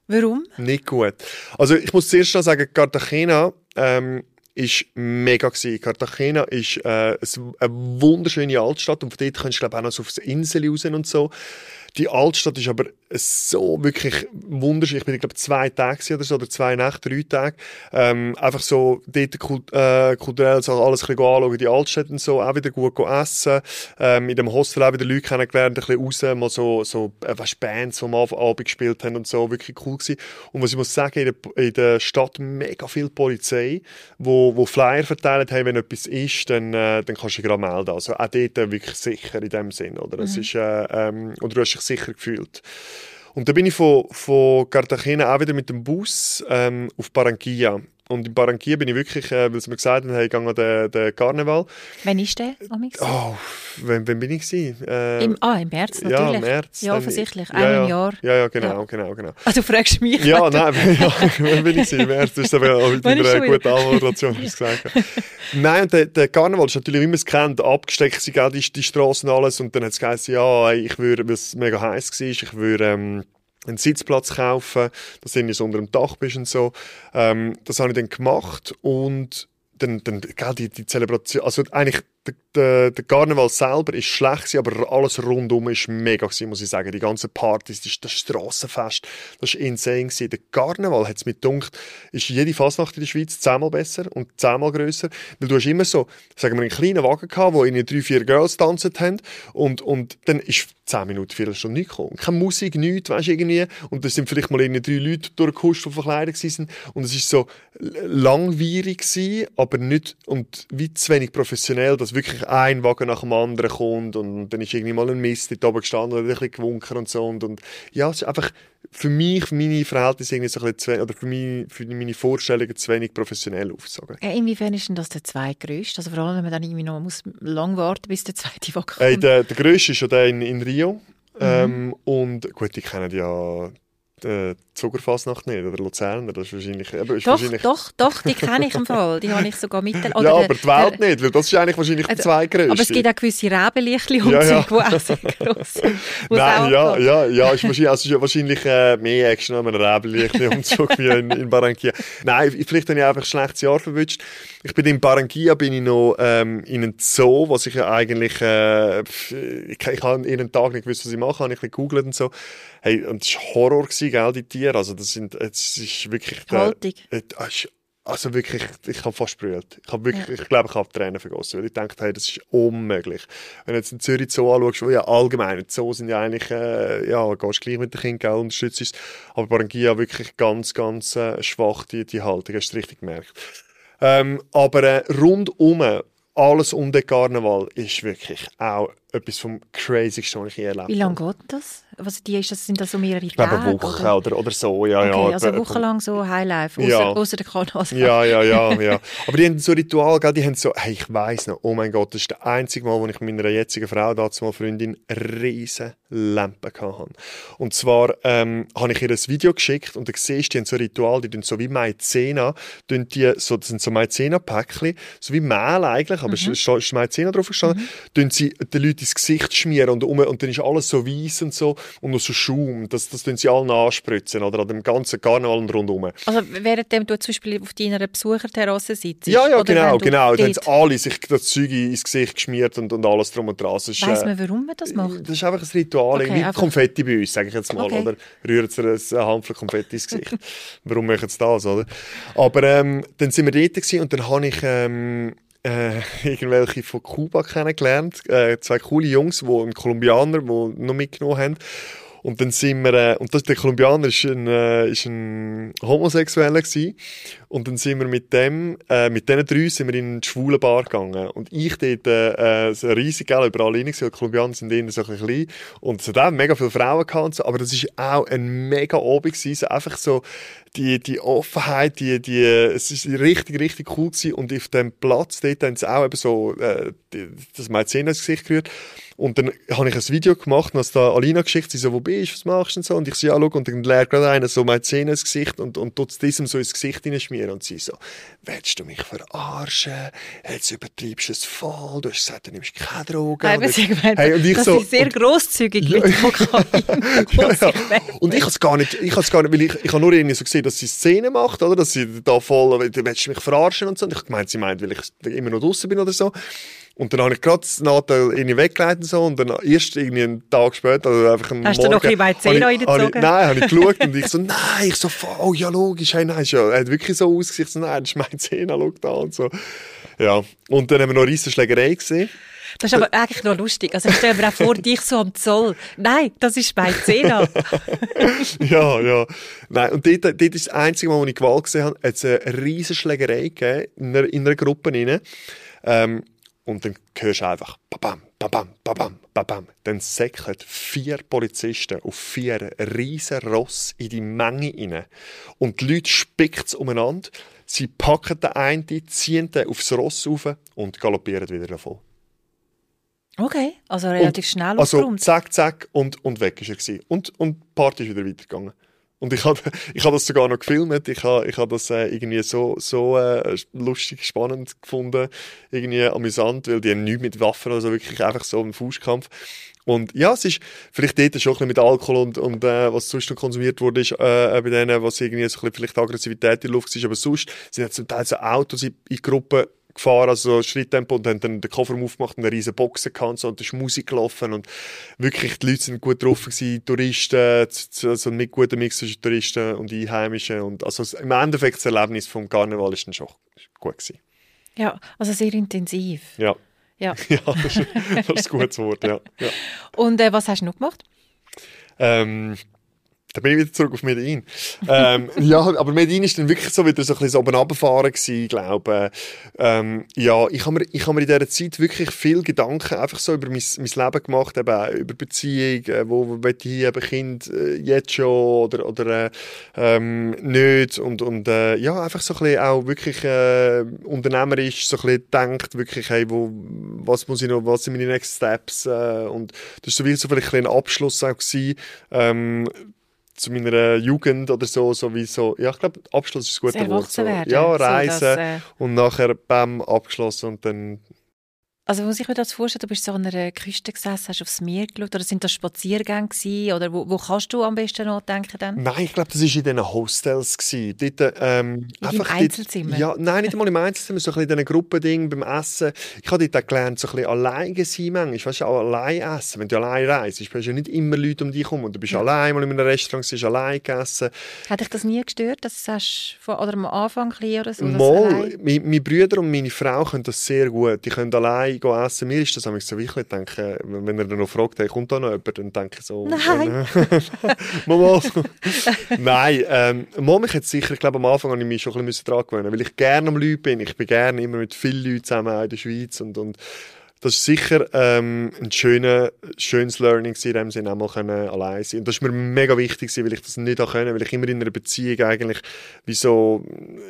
Warum? Nicht gut. Also ich muss zuerst noch sagen, Cartagena ähm, ist mega gewesen. Cartagena ist äh, eine wunderschöne Altstadt und von dort kannst du glaube auch noch so auf die Insel raus und so. Die Altstadt ist aber so wirklich wunderschön. Ich bin, glaube zwei Tage oder so, oder zwei Nächte, drei Tage. Ähm, einfach so dort kult, äh, kulturell so alles ein bisschen anschauen, die Altstadt und so, auch wieder gut essen. Ähm, in dem Hostel auch wieder Leute kennengelernt, ein bisschen raus, mal so, so äh, weißt, Bands, die am Abend gespielt haben und so, wirklich cool gewesen. Und was ich muss sagen, in der, in der Stadt mega viel Polizei, wo, wo Flyer verteilt haben, wenn etwas ist, dann, äh, dann kannst du dich gerade melden. Also auch dort wirklich sicher in dem Sinn, oder? Mhm. Es ist, äh, ähm, und du hast dich sicher gefühlt. Und dann bin ich von, von Cartagena auch wieder mit dem Bus ähm, auf Barranquilla. Und in Barranquilla bin ich wirklich, äh, weil sie mir gesagt haben, hey, ich gehe an den, den Karneval. Wann ist der, Amix? Oh, wann, wann bin ich gewesen? Äh, Im, ah, im März natürlich. Ja, im März. Ja, offensichtlich. Ja, Einmal ja, im Jahr. Ja, ja, genau, ja. genau, genau. Ah, du fragst mich. Ja, nein, ja, wann bin ich gewesen? Im März. Das ist aber auch mit einer guten Anmoderation, wie ich gesagt habe. Nein, und der, der Karneval ist natürlich, wie man es kennt, abgesteckt sind, die, die Straßen und alles. Und dann hat es geheißen, ja, ich würde, weil es mega heiß war, ich würde ähm, einen Sitzplatz kaufen, dass du so unter dem Dach bist und so. Ähm, das habe ich dann gemacht und dann, dann gell, die, die Zelebration, also eigentlich der, der, der Karneval selber ist schlecht, aber alles rundum ist mega gewesen, muss ich sagen. Die ganzen Partys, die, das Strassenfest, das war insane gewesen. Der Karneval, hat es mir gedacht, ist jede Fasnacht in der Schweiz zehnmal besser und zehnmal grösser, weil du hast immer so, sagen wir, einen kleinen Wagen gehabt, wo in drei, vier Girls tanzt haben und, und dann ist zehn Minuten, Viertelstunde nichts gekommen. Keine Musik, nichts, weißt du, irgendwie. Und da sind vielleicht mal in drei Leute durchgehuscht, die verkleidet waren. Und es war so langwierig gewesen, aber nicht, und wie zu wenig professionell, dass wirklich ein Wagen nach dem anderen kommt und dann ist irgendwie mal ein Mist dort oben gestanden oder ein bisschen gewunken und so. Und, und ja, es ist einfach für mich, für meine Verhältnisse irgendwie so ein bisschen zu wenig, oder für meine, für meine Vorstellungen zu wenig professionell aufzusagen. Äh, inwiefern ist denn das der zweitgrößte? Also vor allem, wenn man dann irgendwie noch muss lang warten, bis der zweite Wagen kommt. Hey, der, der grösste ist ja der in, in Rio. Mhm. Ähm, und gut, die kennen ja die Zuckerfasnacht nicht, oder Luzerner, das ist wahrscheinlich... Ist doch, wahrscheinlich... doch, doch, die kenne ich im Fall, die habe ich sogar mit... Oder ja, aber die Welt der, nicht, weil das ist eigentlich wahrscheinlich also, der zweitgrößte. Aber es gibt auch gewisse Räbenlichtchen und ja, ja. die auch sehr gross sind. Nein, ja, ja, ja, ist wahrscheinlich, also ist wahrscheinlich äh, mehr Action an einem Räbenlichtchen-Umzug wie in, in Barranquilla. Nein, vielleicht habe ich einfach ein schlechtes Jahr verwünscht. Ich bin in Barranquilla, bin ich noch ähm, in einem Zoo, was ich ja eigentlich... Äh, ich, ich habe in einem Tag nicht gewusst, was ich mache, habe ich ein bisschen gegoogelt und so. Hey, und es war Horror gewesen, gell, die Tiere. Also das sind, es ist wirklich... Haltung. Äh, also wirklich, ich habe fast brüllt. Ich habe wirklich, ja. ich glaube, ich habe Tränen vergossen, weil ich dachte, hey, das ist unmöglich. Wenn du jetzt in Zürich Zoo anschaust, wo ja allgemein, Zoos sind ja eigentlich, äh, ja, gehst gleich mit den Kindern, unterstützt es. Aber Barranquilla wirklich ganz, ganz äh, schwach, die, die Haltung, hast du richtig gemerkt. Ähm, aber äh, rundum, alles um den Karneval ist wirklich auch etwas vom Crazysten, was ich je erlebt habe. Wie lange geht das? Was, die ist das, sind das so mehrere Tage? Ich glaube, eine Woche oder, oder, oder so, ja. Okay, ja, also eine Woche lang so Highlife, außer, ja. außer der Karneval. Ja, ja, ja, ja. Aber die haben so Ritual, gell, die haben so, hey, ich weiss noch, oh mein Gott, das ist der einzige Mal, wo ich mit meiner jetzigen Frau, damals mal Freundin, riesen Lampen hatte. Und zwar ähm, habe ich ihr ein Video geschickt und da siehst du, die haben so ein Ritual, die tun so wie Maizena, tun die so, das sind so Maizena-Päckchen, so wie Mehl eigentlich, aber mhm. es ist Maizena drauf gestanden, mhm. tun sie den Leuten ins Gesicht schmieren und, um, und dann ist alles so weiss und so und noch so Schaum, das, das tun sie allen anspritzen, oder an dem ganzen Karneval und rundherum. Also währenddem du zum Beispiel auf deiner Besucherterrasse sitzt? Ja, ja, genau, genau. Dann haben sie alle sich das Zeug ins Gesicht geschmiert und, und alles drum und dran. Weiss äh, man, warum man das macht? Das ist einfach ein Ritual, okay, wie Konfetti bei uns, sage ich jetzt mal, okay. Oder? Rühren sie eine Handvoll Konfetti ins Gesicht. Warum machen sie das, oder? Aber ähm, dann sind wir dort gewesen und dann habe ich ähm, äh, irgendwelche von Kuba kennengelernt, äh, zwei coole Jungs, die einen Kolumbianer, die noch mitgenommen haben. Und dann sind wir, äh, und das, der Kolumbianer ist ein, äh, ist ein Homosexueller gewesen. Und dann sind wir mit dem, äh, mit diesen drei sind wir in eine schwule Bar gegangen. Und ich dort, äh, so riesig, gell, überall rein gewesen. Die Kolumbianer sind eher so ein bisschen klein. Und es hat auch mega viele Frauen gehabt und so. Aber das ist auch ein mega Abend gewesen. So einfach so, die, die Offenheit, die, die, es ist richtig, richtig cool gewesen. Und auf dem Platz dort haben sie auch eben so, äh, die, das Maizena ins Gesicht gerührt. Und dann habe ich ein Video gemacht und habe da Alina geschickt, sie so, wo bist du, was machst du und so. Und ich so, ja, schau, und dann leert gerade einer so meine Zähne ins Gesicht und, und tut es diesem so ins Gesicht hineinschmieren. Und sie so, willst du mich verarschen? Jetzt übertreibst du es voll, du hast gesagt, du nimmst keine Drogen. Nein, und ich, gemeint, hey, und ich das so, ist sehr und, grosszügig ja, mit Kokain. ja, ja. Und ich habe es gar nicht, ich habe es gar nicht, weil ich, ich habe nur irgendwie so gesehen, dass sie Szene macht, oder? Dass sie da voll, willst du mich verarschen und so. Und ich gemeint, sie meint, weil ich immer noch draußen bin oder so. Und dann habe ich gerade das Nadel irgendwie weggelegt und so. Und dann erst irgendwie einen Tag später, also einfach am Hast Morgen, du noch ein bisschen bei Zähne reingezogen? Nein, habe ich geschaut und ich so, nein, ich so, oh ja, logisch, hey, nein, ja, er hat wirklich so ausgesehen, so, nein, das ist mein Zähne, schau da und so. Ja, und dann haben wir noch eine riesen Schlägerei gesehen. Das ist aber eigentlich noch lustig. Also ich stelle mir auch vor, dich so am Zoll. Nein, das ist bei Zena. Ja, ja. Nein, und dort, dort ist das einzige Mal, wo ich Gewalt gesehen habe, hat es eine riesen Schlägerei gegeben, in einer, in einer Gruppe rein. Ähm, und dann hörst du einfach babam, babam, babam, babam. Dann säckeln vier Polizisten auf vier riesen Ross in die Menge rein. Und die Leute spicken es umeinander. Sie packen den einen, ziehen den aufs Ross rauf und galoppieren wieder davon. Okay, also relativ und, schnell also aufgeräumt. zack, zack und, und weg ist er gewesen. Und, und die Party ist wieder weitergegangen. Und ich habe ich hab das sogar noch gefilmt. Ich habe ich hab das äh, irgendwie so, so äh, lustig, spannend gefunden. Irgendwie amüsant, weil die haben nichts mit Waffen oder so, wirklich einfach so ein Faustkampf. Und ja, es ist vielleicht dort schon ein bisschen mit Alkohol und, und äh, was sonst noch konsumiert wurde, ist äh, bei denen, was irgendwie so ein bisschen vielleicht Aggressivität in der Luft ist. Aber sonst sind ja zum Teil so Autos in, in Gruppen gefahren, also Schritttempo, und haben dann den Koffer aufgemacht und eine riesen Boxen gehabt und so, und da ist Musik gelaufen und wirklich, die Leute sind gut drauf gewesen, Touristen, also ein mit guter Mix zwischen Touristen und Einheimischen, und also im Endeffekt das Erlebnis vom Karneval ist dann schon gut gewesen. Ja, also sehr intensiv. Ja. Ja, Ja, das ist, das ist ein gutes Wort, ja. Ja. Und äh, was hast du noch gemacht? Ähm, Da bin ich wieder zurück auf Medellin. ähm, ja, aber Medellin ist dann wirklich so wieder so ein bisschen oben runtergefahren gewesen, glaube ich. Ähm, ja, ich habe mir, ich hab mir in dieser Zeit wirklich viel Gedanken einfach so über mein, mein Leben gemacht, eben auch über Beziehung, äh, wo, wo will ich eben Kind äh, jetzt schon oder, oder äh, ähm, nicht, und, und äh, ja, einfach so ein bisschen auch wirklich äh, unternehmerisch so ein bisschen gedacht, wirklich, hey, wo, was muss ich noch, was sind meine Next Steps, äh, und das war so wie so vielleicht ein Abschluss auch gewesen, ähm, zu meiner Jugend oder so, so wie so, ja, ich glaube, Abschluss ist ein guter Wort. So, ja, reisen, so, dass, äh... und nachher bam, abgeschlossen und dann... Also muss ich mir das vorstellen, du bist so an einer Küste gesessen, hast aufs Meer geschaut, oder sind das Spaziergänge gewesen, oder wo, wo kannst du am besten noch denken dann? Nein, ich glaube, das war in diesen Hostels gewesen. Dort, ähm, in einfach deinem Einzelzimmer? Dort, ja, nein, nicht einmal im Einzelzimmer, so ein bisschen in diesen Gruppendingen beim Essen. Ich habe dort auch gelernt, so ein bisschen alleine sein manchmal, weißt du, auch allein essen. Wenn du allein reist, hast du ja nicht immer Leute um dich herum, und du bist ja allein mal in einem Restaurant, hast allein gegessen. Hat dich das nie gestört, dass du hast, oder am Anfang oder so? Mal, meine Brüder und meine Frau können das sehr gut. Die können allein essen. Mir ist das so wichtig. Ich denke, wenn er dann noch fragt, hey, kommt da noch jemand, dann denke ich so... Nein! Mama. Nein, ähm, mal mich jetzt sicher, ich glaube, am Anfang habe ich mich schon ein bisschen daran gewöhnen, weil ich gerne am Leuten bin. Ich bin gerne immer mit vielen Leuten zusammen in der Schweiz, und, und das ist sicher ähm, ein schöner, schönes Learning in dem Sinne, auch mal können allein sein. Und das ist mir mega wichtig, weil ich das nicht können, weil ich immer in einer Beziehung eigentlich wie so...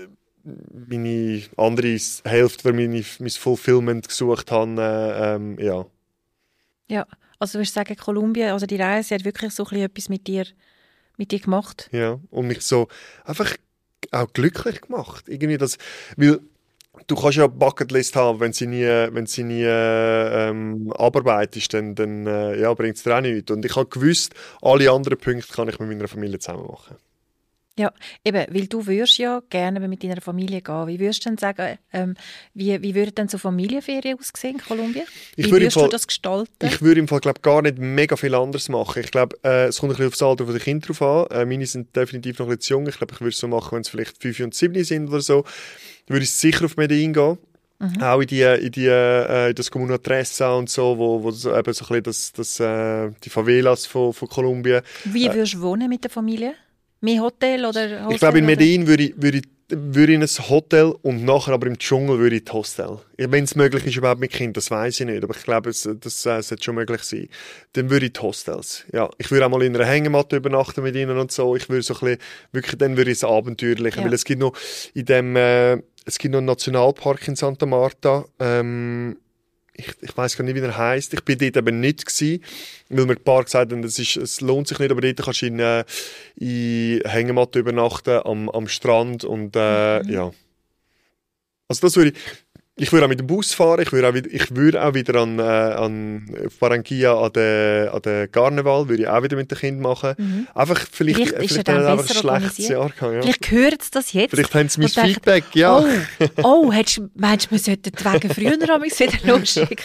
meine andere Hälfte für meine, mein Fulfillment gesucht habe, äh, ähm, ja. Ja, also würdest du sagen, Kolumbien, also die Reise hat wirklich so etwas mit dir, mit dir gemacht? Ja, und mich so einfach auch glücklich gemacht. Irgendwie das, weil du kannst ja eine Bucketlist haben, wenn sie nie, wenn sie nie ähm, abarbeitest, dann, dann äh, ja, bringt es dir auch nichts. Und ich habe gewusst, alle anderen Punkte kann ich mit meiner Familie zusammen machen. Ja, eben, weil du würdest ja gerne mit deiner Familie gehen. Wie würdest du denn sagen, ähm, wie, wie würde denn so Familienferien aussehen in Kolumbien? Wie würdest Fall, du das gestalten? Ich würde im Fall glaub, gar nicht mega viel anders machen. Ich glaube, äh, es kommt ein bisschen auf das Alter der Kinder drauf an. Äh, meine sind definitiv noch ein bisschen zu jung. Ich glaube, ich würde es so machen, wenn es vielleicht fünf und sieben sind oder so. Dann würde ich sicher auf Medellin gehen. Mhm. Auch in, die, in, die, äh, in das Comuna Tressa und so, wo, wo so, eben so ein bisschen das, das, äh, die Favelas von, von Kolumbien. Wie würdest du wohnen mit der Familie? Mehr Hotel oder Hostel? Ich glaube, in Medellin würde ich, würde ich, würde ich in ein Hotel, und nachher aber im Dschungel würde ich in Hostel. Wenn es möglich ist überhaupt mit Kind, das weiß ich nicht, aber ich glaube, es, das äh, sollte schon möglich sein. Dann würde ich die Hostels. Ja, ich würde auch mal in einer Hängematte übernachten mit ihnen und so. Ich würde so ein bisschen, wirklich, dann würde ich es abenteuerlich, ja. Weil es gibt noch in dem, äh, es gibt noch einen Nationalpark in Santa Marta, ähm, ich, ich weiss gar nicht, wie er heisst. Ich bin dort eben nicht gewesen, weil mir ein paar gesagt haben, es, ist, es lohnt sich nicht, aber dort kannst du in, äh, in Hängematte übernachten am, am Strand und äh, mhm. ja. Also das würde ich, ich würde auch mit dem Bus fahren, ich würde auch wieder, ich würde auch wieder an, äh, an Barranquilla an den, an den Karneval, würde ich auch wieder mit den Kindern machen. Mhm. Einfach vielleicht, vielleicht, vielleicht ist er einfach ein schlechtes Jahr gehabt. Ja. Vielleicht hören sie das jetzt. Vielleicht haben sie mein denken, Feedback, ja. Oh, oh meinst du, wir sollten die Wege früher am wieder losschicken?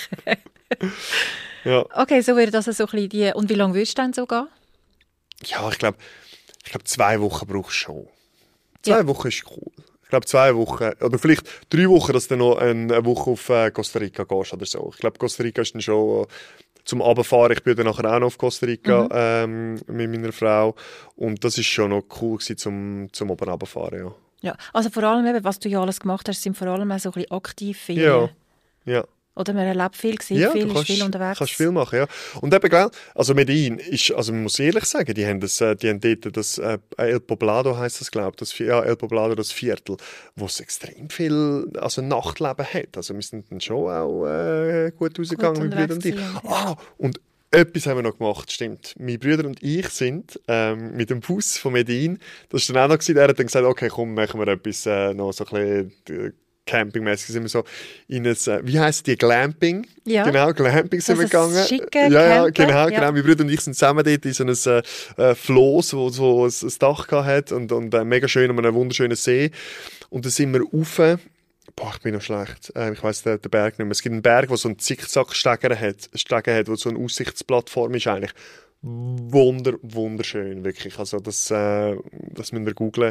Ja. Okay, so würde das so ein bisschen die... Und wie lange würdest du dann so gehen? Ja, ich glaube, ich glaub, zwei Wochen brauchst du schon. Zwei Ja. Wochen ist cool. Ich glaube, zwei Wochen, oder vielleicht drei Wochen, dass du dann noch eine Woche auf äh, Costa Rica gehst oder so. Ich glaube, Costa Rica ist dann schon äh, zum Abfahren. Ich bin dann nachher auch noch auf Costa Rica mhm. ähm, mit meiner Frau. Und das ist schon noch cool gewesen, zum, zum oben runterfahren, ja. Ja, also vor allem, eben, was du ja alles gemacht hast, sind vor allem auch so ein bisschen aktiv viele. Ja, ja. Oder man erlebt viel, sieht Ja, viel, du ist kannst, viel unterwegs. kannst viel machen, ja. Und eben, gell, also Medellin ist, also man muss ehrlich sagen, die haben das, äh, die haben dort das, äh, El Poblado heisst das, glaube ich, ja, El Poblado, das Viertel, wo es extrem viel, also Nachtleben hat. Also wir sind dann schon auch äh, gut rausgegangen, meine Brüder und ich. Ja. Ah, und etwas haben wir noch gemacht, stimmt. Meine Brüder und ich sind ähm, mit dem Bus von Medellin, das war dann auch noch gewesen, der hat dann gesagt, okay, komm, machen wir etwas, äh, noch so ein bisschen, äh, campingmäßig sind wir so in ein, wie heisst die, Glamping? Ja. Genau, Glamping sind das wir gegangen. Schicke ja, ja, Camper. genau, Ja. genau. Meine Brüder und ich sind zusammen dort in so einem äh, Floß, wo so ein, ein Dach hatte und, und äh, mega schön an einem wunderschönen See. Und dann sind wir rauf. Boah, ich bin noch schlecht. Äh, ich weiss den, den Berg nicht mehr. Es gibt einen Berg, der so einen Zickzack-Stegen hat, Stegen hat, wo so eine Aussichtsplattform ist eigentlich. Wunder, wunderschön, wirklich. Also das, äh, das müsst ihr googlen.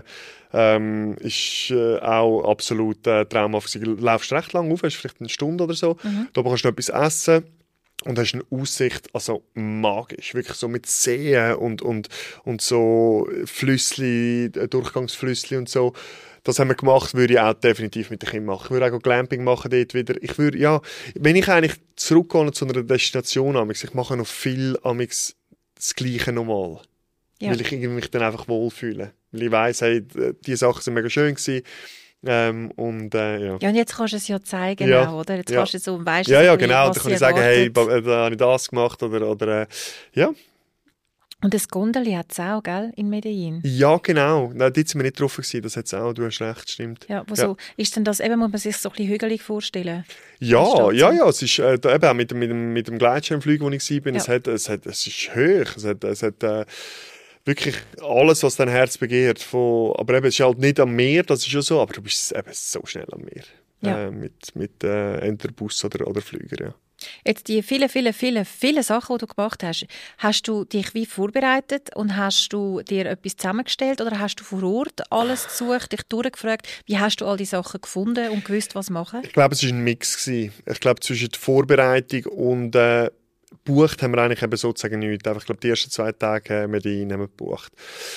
Ähm, ist äh, auch absolut äh, traumhaft. Du laufst recht lang auf, hast vielleicht eine Stunde oder so. Mhm. Da kannst du noch etwas essen. Und hast eine Aussicht, also magisch, wirklich so mit Seen und, und, und so Flüssli, Durchgangsflüssli und so. Das haben wir gemacht, würde ich auch definitiv mit den Kindern machen. Ich würde auch Glamping machen dort wieder. Ich würde, ja, wenn ich eigentlich zurückgehe zu einer Destination, amix, ich mache noch viel amix das Gleiche nochmal. Ja. Weil ich mich dann einfach wohlfühle. Weil ich weiss, hey, die Sachen sind mega schön gewesen. Ähm, und, äh, ja. ja, und jetzt kannst du es ja zeigen, ja. auch, oder? Jetzt ja. kannst du so, weißt ja, so ja, genau. Dann kann ich sagen, erwartet. hey, da habe ich das gemacht oder, oder äh, ja. Und das Gondeli hat es auch, gell, in Medellin? Ja, genau. Nein, dort sind wir nicht drauf gewesen, das hat es auch, du hast recht, stimmt. Ja, wo ja. So, ist denn das, eben muss man sich so ein bisschen hügelig vorstellen? Ja, ja, ja, es ist äh, da, eben auch mit, mit, dem, mit dem Gleitschirmflug, wo ich war, ja. es, hat, es, hat, es ist hoch, es hat, es hat äh, wirklich alles, was dein Herz begehrt. Von, aber eben, es ist halt nicht am Meer, das ist ja so, aber du bist eben so schnell am Meer. Ja. Äh, mit mit äh, entweder Bus oder, oder Flüger, ja. Jetzt die vielen, vielen, vielen, vielen Sachen, die du gemacht hast, hast du dich wie vorbereitet und hast du dir etwas zusammengestellt oder hast du vor Ort alles gesucht, dich durchgefragt, wie hast du all die Sachen gefunden und gewusst, was machen? Ich glaube, es war ein Mix gewesen. Ich glaube, zwischen der Vorbereitung und äh, gebucht haben wir eigentlich eben sozusagen nichts. Einfach, ich glaube, die ersten zwei Tage äh, Medellin haben wir gebucht.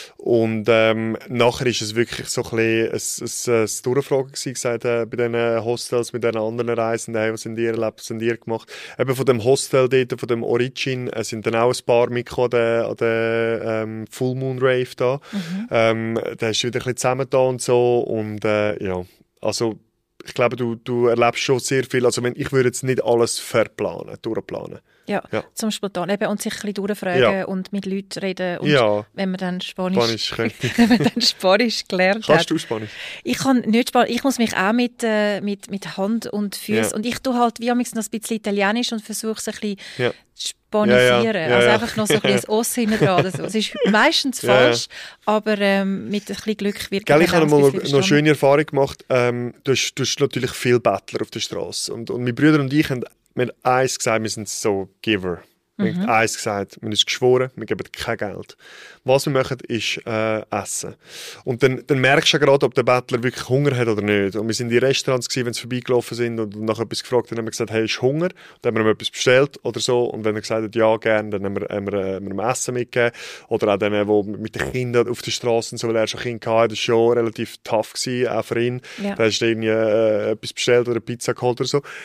Und ähm, nachher ist es wirklich so ein bisschen ein, ein, ein Durchfragen gewesen, gesagt, äh, bei diesen Hostels, mit diesen anderen Reisenden, hey, was sind ihr erlebt, was sind ihr gemacht. Eben von dem Hostel dort, von dem Origin, äh, sind dann auch ein paar mitgekommen an der ähm, Full Moon Rave da. Mhm. Ähm, da hast du wieder ein bisschen zusammengetan und so. Und äh, ja, also ich glaube, du, du erlebst schon sehr viel. Also wenn, ich würde jetzt nicht alles verplanen, durchplanen. Ja, ja, zum Spontan eben und sich ein bisschen durchfragen ja. und mit Leuten reden. Und ja. wenn man dann Spanisch, Spanisch wenn man dann Spanisch gelernt Kannst hat. Kannst du Spanisch? Ich kann nicht Spanisch. Ich muss mich auch mit, äh, mit, mit Hand und Füßen. Ja. Und ich tue halt wie amigs noch ein bisschen Italienisch und versuche es ein bisschen ja. zu spanisieren. Ja, ja. Also einfach noch so ein bisschen ein Oss hinten dran. Das ist meistens falsch, ja. aber ähm, mit ein bisschen Glück wird es. Ich habe mal noch eine schöne Erfahrung gemacht. Ähm, du, hast, du hast natürlich viele Bettler auf der Straße. Und, und meine Brüder und ich haben mir eins gesagt, wir sind so Giver. Wir haben mhm. eins gesagt, wir haben uns geschworen, wir geben kein Geld. Was wir machen, ist äh, essen. Und dann, dann merkst du ja gerade, ob der Bettler wirklich Hunger hat oder nicht. Und wir sind in Restaurants gewesen, wenn sie vorbeigelaufen sind und nach etwas gefragt haben, haben wir gesagt, hey, ist Hunger? Dann haben wir ihm etwas bestellt oder so. Und wenn er gesagt hat, ja, gerne, dann haben wir, haben wir, haben wir ihm Essen mitgegeben. Oder auch denen, die mit den Kindern auf der Straße sind, so, weil er schon Kinder hatte, das war schon relativ tough gewesen, auch für ihn. Ja. Da hast du irgendwie äh, etwas bestellt oder eine Pizza geholt oder so.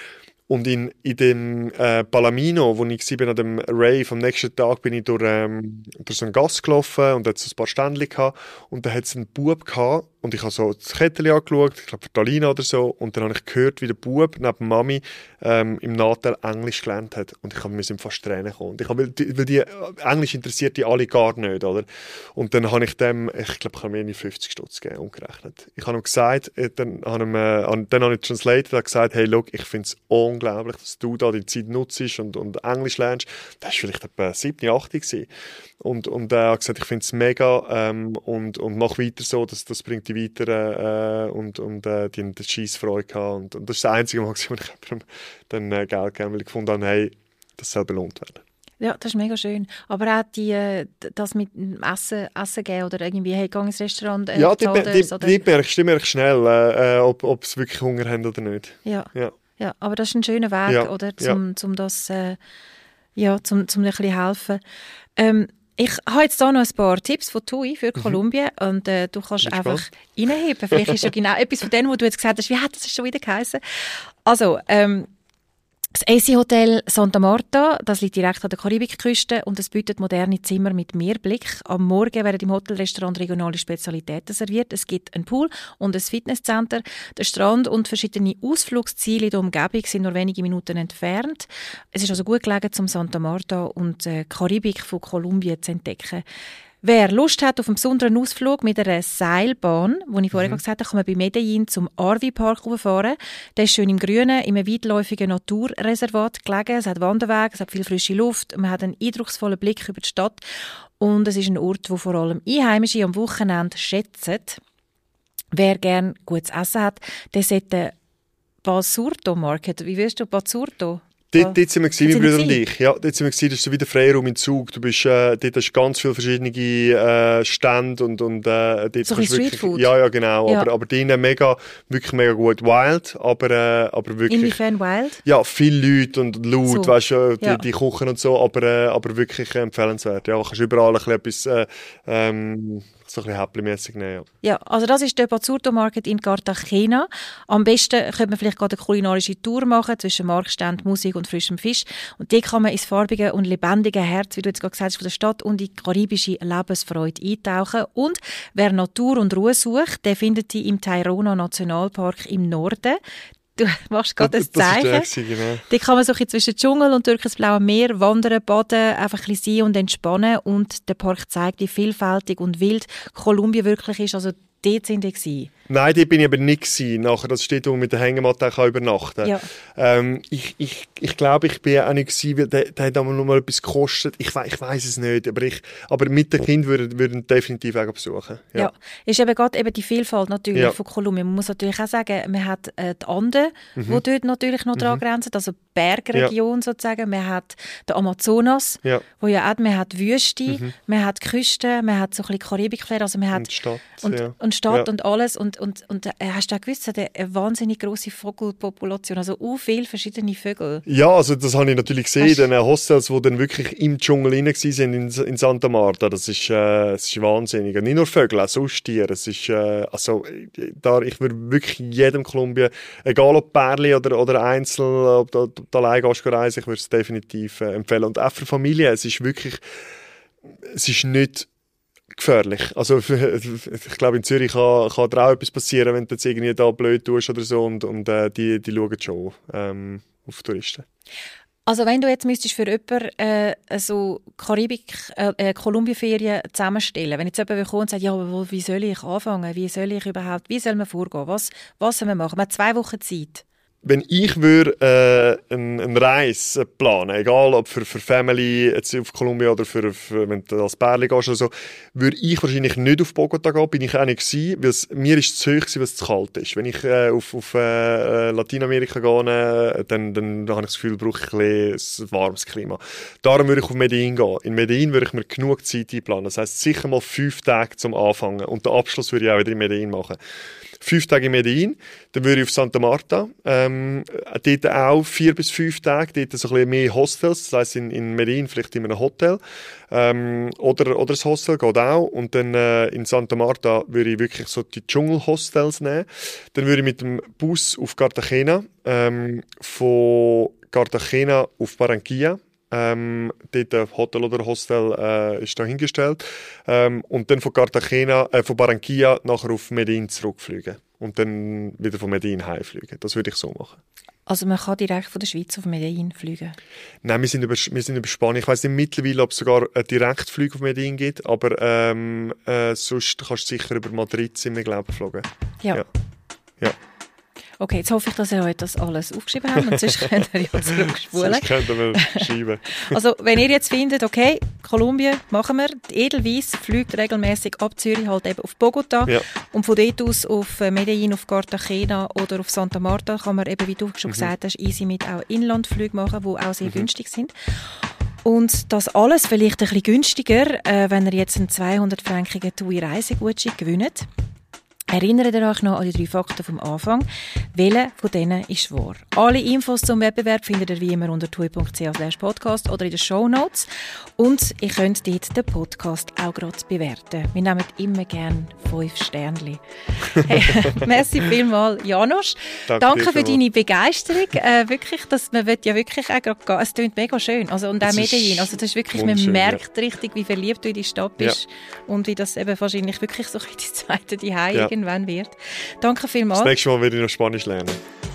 Und in, in dem äh, Palomino, wo ich war, an dem Rave, am nächsten Tag bin ich durch, ähm, durch so einen Gast gelaufen und hatte so ein paar Ständchen gehabt. Und da hat es einen Bub gehabt und ich habe so das Kettchen angeschaut, ich glaube für Talina oder so. Und dann habe ich gehört, wie der Bub neben Mami ähm, im Nachteil Englisch gelernt hat. Und ich habe mir fast Tränen kommen. Und ich habe, weil die, weil die Englisch interessiert die alle gar nicht, oder? Und dann habe ich dem, ich glaube, ich habe mir fünfzig Stutz gegeben, umgerechnet. Ich habe ihm gesagt, dann habe ich, äh, dann habe ich translated und gesagt, hey, look, ich finde es unglaublich, dass du da die Zeit nutzt und, und Englisch lernst. Das war vielleicht etwa sieben, acht gewesen. Und, und er hat gesagt, ich finde es mega ähm, und, und mach weiter so, das, das bringt die weiter äh, und, und äh, die haben eine Scheissfreude gehabt. Und, und das ist das einzige Mal, wo ich dann äh, Geld gegeben, weil ich gefunden habe, hey, das soll belohnt werden. Ja, das ist mega schön. Aber auch die, das mit dem Essen, Essen geben oder irgendwie, hey, geh ins Restaurant, äh, ja, die, die, die, die merkst du merkst schnell, äh, ob, ob sie wirklich Hunger haben oder nicht. Ja. Ja. Ja, aber das ist ein schöner Weg, ja. oder, zum, ja. zum das, äh, ja, zum, zum ein bisschen helfen. Ähm, ich habe jetzt hier noch ein paar Tipps von TUI für Kolumbien mhm. und äh, du kannst Bin einfach spannend. reinheben. Vielleicht ist ja genau etwas von dem, was du jetzt gesagt hast. Wie hat das schon wieder geheißen? Also, ähm, das A C Hotel Santa Marta, das liegt direkt an der Karibikküste und es bietet moderne Zimmer mit Meerblick. Am Morgen werden im Hotelrestaurant regionale Spezialitäten serviert. Es gibt einen Pool und ein Fitnesscenter. Der Strand und verschiedene Ausflugsziele in der Umgebung sind nur wenige Minuten entfernt. Es ist also gut gelegen, zum Santa Marta und die Karibik von Kolumbien zu entdecken. Wer Lust hat auf einen besonderen Ausflug mit einer Seilbahn, die ich vorher mhm. gesagt habe, kann man bei Medellin zum R V-Park fahren. Der ist schön im Grünen, in einem weitläufigen Naturreservat gelegen. Es hat Wanderwege, es hat viel frische Luft, man hat einen eindrucksvollen Blick über die Stadt und es ist ein Ort, wo vor allem Einheimische am Wochenende schätzen. Wer gerne gutes Essen hat, der sollte Basurto Market. Wie wirst du Basurto? Dort, dort sind wir gewesen, mein Bruder und ich. Ja, dort sind wir gewesen, das ist so wie der Freiraum im Zug. Du bist, äh, dort hast du ganz viele verschiedene äh, Stände und, und äh, dort so ein Streetfood? Ja, ja, genau. Ja. Aber, aber drinnen mega, wirklich mega gut. Wild, aber, äh, aber wirklich... Inwiefern wild? Ja, viele Leute und laut, so. weißt du, die, ja. die kochen und so, aber, äh, aber wirklich empfehlenswert. Ja, du kannst überall ein bisschen etwas... Äh, ähm, so ein bisschen häppchenmässig nehmen, ja. Ja, also das ist der Basurto Market in Cartagena. Am besten könnte man vielleicht gerade eine kulinarische Tour machen zwischen Marktständen, Musik und frischem Fisch. Und die kann man ins farbige und lebendige Herz, wie du jetzt gerade gesagt hast, von der Stadt und in die karibische Lebensfreude eintauchen. Und wer Natur und Ruhe sucht, der findet die im Tayrona Nationalpark im Norden. Du machst gerade ein Zeichen. Das ist genau. Da kann man so ein zwischen Dschungel und türkisblauem Meer wandern, baden, einfach ein bisschen sein und entspannen. Und der Park zeigt, wie vielfältig und wild Kolumbien wirklich ist. Also dort sind wir. Nein, dort bin ich aber nicht gewesen. Nachher, das steht, wo man mit der Hängematte auch übernachten kann. Ja. Ähm, ich ich, ich glaube, ich bin auch nicht gewesen, weil der, der hat aber noch mal etwas gekostet. Ich, we ich weiss es nicht, aber, ich, aber mit den Kindern würden wir definitiv auch besuchen. Ja, ja. Ist eben gerade eben die Vielfalt natürlich ja. von Kolumbien. Man muss natürlich auch sagen, man hat äh, die Anden, mhm. die dort natürlich noch dran mhm. grenzen, also die Bergregion ja. sozusagen. Man hat den Amazonas, ja. wo ja auch, man hat Wüste, mhm. man hat die Küste, man hat so ein bisschen Karibikflair, also man hat und Stadt, und, ja. und, Stadt ja. und alles. Und, und, und äh, hast du auch gewusst, es hat eine wahnsinnig grosse Vogelpopulation, also auch viele verschiedene Vögel. Ja, also das habe ich natürlich gesehen, in den Hostels, die dann wirklich im Dschungel rein waren, in, in Santa Marta. Das ist, äh, das ist wahnsinnig. Und nicht nur Vögel, auch sonst Tiere. Es ist, äh, also, da, ich würde wirklich jedem Kolumbien, egal ob Pärli oder, oder Einzel, ob du, ob du allein gehst reisen, ich würde es definitiv äh, empfehlen. Und auch für Familien, es ist wirklich, es ist nicht gefährlich. Also ich glaube, in Zürich kann, kann dir auch etwas passieren, wenn du jetzt irgendwie da blöd tust oder so und, und äh, die, die schauen schon ähm, auf Touristen. Also wenn du jetzt müsstest für jemanden äh, so Karibik, äh, Kolumbienferien zusammenstellen, wenn jetzt jemand kommt und sagt, ja, aber wie soll ich anfangen, wie soll ich überhaupt, wie soll man vorgehen, was, was soll man machen? Man hat zwei Wochen Zeit. Wenn ich würde äh, eine, eine Reise planen, egal ob für, für Family jetzt auf Kolumbien oder für, für wenn du als Pärchen gehst oder so, würde ich wahrscheinlich nicht auf Bogotá gehen, bin ich auch nicht gewesen, weil es, mir ist es zu hoch, weil es zu kalt ist. Wenn ich äh, auf, auf äh, Lateinamerika gehe, äh, dann, dann, dann habe ich das Gefühl, brauche ich ein, bisschen ein warmes Klima. Darum würde ich auf Medellin gehen. In Medellin würde ich mir genug Zeit einplanen. Das heisst, sicher mal fünf Tage zum Anfangen und den Abschluss würde ich auch wieder in Medellin machen. fünf Tage in Medellin. Dann würde ich auf Santa Marta. Ähm, dort auch vier bis fünf Tage. Dort so ein bisschen mehr Hostels. Das heisst, in, in Medellin vielleicht in einem Hotel. Ähm, oder, oder das Hostel geht auch. Und dann äh, in Santa Marta würde ich wirklich so die Dschungelhostels nehmen. Dann würde ich mit dem Bus auf Cartagena. Ähm, von Cartagena auf Barranquilla. Ähm, dort ein Hotel oder Hostel äh, ist da hingestellt. Ähm, und dann von Cartagena, äh, von Barranquilla nachher auf Medellin zurückfliegen. Und dann wieder von Medellin heimfliegen. Das würde ich so machen. Also man kann direkt von der Schweiz auf Medellin fliegen? Nein, wir sind über, wir sind über Spanien. Ich weiss nicht mittlerweile, ob es sogar einen Direktflug auf Medellin gibt. Aber ähm, äh, sonst kannst du sicher über Madrid sind wir, glaube ich, geflogen. Ja. ja. ja. Okay, jetzt hoffe ich, dass ihr heute das alles aufgeschrieben habt und sonst könnt ihr ja zurückspulen. Sonst könnt ihr mal schreiben. Also, wenn ihr jetzt findet, okay, Kolumbien machen wir, die Edelweiss fliegt regelmäßig ab Zürich halt eben auf Bogota Ja. und von dort aus auf Medellin, auf Cartagena oder auf Santa Marta kann man eben, wie du schon Mhm. gesagt hast, easy mit auch Inlandflügen machen, die auch sehr Mhm. günstig sind. Und das alles vielleicht ein bisschen günstiger, äh, wenn ihr jetzt einen zweihundert-frankigen T U I-Reisegutschein gewinnt. Erinnert ihr euch noch an die drei Fakten vom Anfang? Welcher von denen ist wahr? Alle Infos zum Wettbewerb findet ihr wie immer unter tui punkt c h slash podcast oder in den Shownotes. Und ihr könnt dort den Podcast auch gerade bewerten. Wir nehmen immer gerne fünf Sternchen. Hey, merci vielmals, Janosch. Danke Danke dir für vielmals. deine Begeisterung. Äh, wirklich, dass man will ja wirklich auch gerade gehen. Es klingt mega schön. Also, und auch Es ist Medellin. Also, das ist wirklich, man wunderschön, merkt richtig, wie verliebt du in die Stadt bist. Und wie das eben wahrscheinlich wirklich so die zweite Zuhause Ja. irgendwann wird. Danke vielmals. Das nächste Mal werde ich noch Spanisch lernen.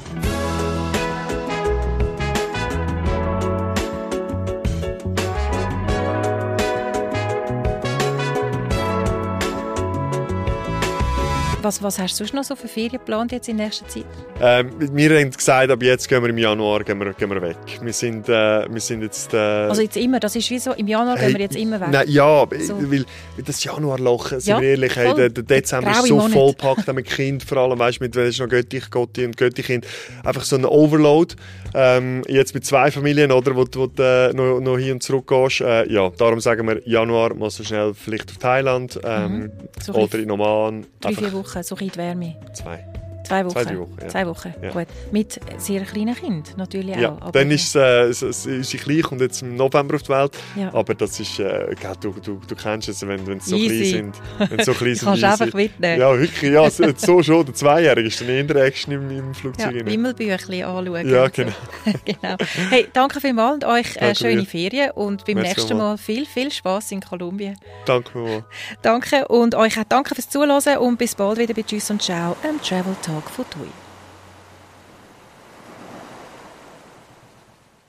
Was, was hast du sonst noch so für Ferien geplant jetzt in nächster Zeit? Ähm, wir haben gesagt, ab jetzt gehen wir im Januar gehen wir, gehen wir weg. Wir sind, äh, wir sind jetzt... Äh, Also jetzt immer, das ist wie so, im Januar hey, gehen wir jetzt immer weg. Nein, ja, So. weil das Januarloch, sind Ja, wir ehrlich, hey, voll. der, der Dezember Graue ist so Monat. vollpackt mit Kind, vor allem, weißt du, mit, wenn es noch Göttich, Gotti und Göttikind, einfach so ein Overload. Ähm, jetzt mit zwei Familien, oder, wo, wo du äh, noch, noch hin und zurück gehst. Äh, ja, darum sagen wir, Januar mal so schnell vielleicht auf Thailand ähm, Mhm. So oder in Oman. Drei, Einfach vier Wochen, so ein bisschen die Wärme. zwei. Zwei Wochen. Zwei, drei Wochen, ja. Zwei Wochen, Ja. gut. Mit sehr kleinen Kindern natürlich Ja, auch. aber- dann ist äh, es, es, ist sie klein, kommt jetzt im November auf die Welt. Ja. Aber das ist, äh, gell, du, du, du kennst es, wenn, wenn sie so Easy. klein sind. Wenn sie so klein Die sind, kannst du easy. einfach mitnehmen. Ja, wirklich, ja, so, so schon. Der Zweijährige ist dann eher Action im, im Ja, Flugzeug. rein. Wimmelbüchli anschauen. Ja, und so. genau. genau. Hey, danke vielmals und euch äh, Danke schöne dir. Ferien und beim Merci nächsten vielmals. Mal viel, viel Spass in Kolumbien. Danke vielmals. Danke und euch auch danke fürs Zuhören und bis bald wieder bei Tschüss und Ciao, am Travel Talk von T U I.